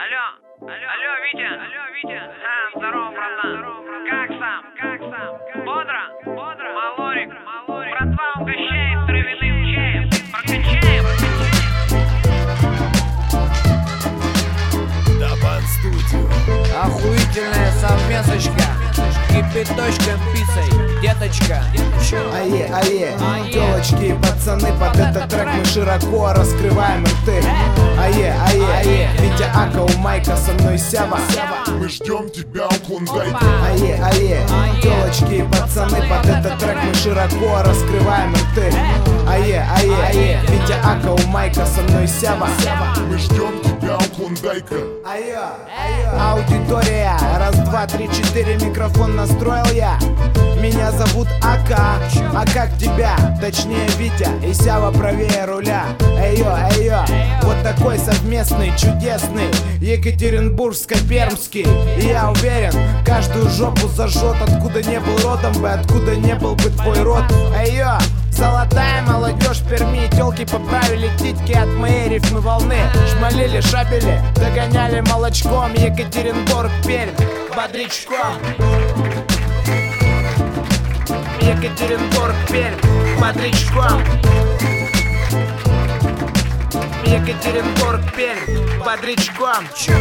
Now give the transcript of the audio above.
Алло, Витя. Здорово, братан. Как сам? Бодро? Малорик. Братва угощает травяным чаем. Прокачаем. Табан Студио. Охуительная совместочка, кипяточком пиццей, деточка. Ае, девочки и пацаны, под этот трек мы широко раскрываем рты. Ае, Витя Ака у майка, со мной Сява. Мы ждем тебя у Клондайка. Ае, девочки и пацаны, под этот трек мы широко раскрываем рты. Ае, Витя Ака у майка, со мной Сява. Мы ждем тебя у Клондайка. Аудитория, раз, два, три, четыре, микрофон настроил я. Меня зовут Ака, а как тебя? Точнее Витя и Сява правее руля. Эйо, вот такой совместный, чудесный Екатеринбургско-пермский. И я уверен, каждую жопу зажжет, откуда не был родом бы, откуда не был бы твой род. Эйо, золотая молодежь Перми, тёлки поправили титьки от моей рифмы волны. Шмалили, шабели, догоняли молочком. Екатеринбург, Пермь, бодрячком. Екатеринбург, Пермь, бодрячком. Екатеринбург, Пермь, бодрячком.